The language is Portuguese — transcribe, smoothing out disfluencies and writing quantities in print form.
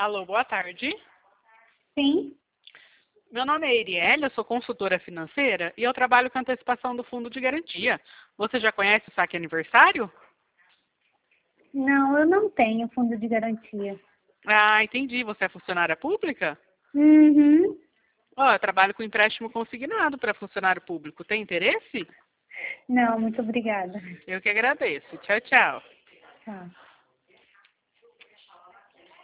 Alô, boa tarde. Sim. Meu nome é Erielle, eu sou consultora financeira e eu trabalho com antecipação do fundo de garantia. Você já conhece o saque aniversário? Não, eu não tenho fundo de garantia. Ah, entendi. Você é funcionária pública? Uhum. Ó, eu trabalho com empréstimo consignado para funcionário público. Tem interesse? Não, muito obrigada. Eu que agradeço. Tchau, tchau. Tchau.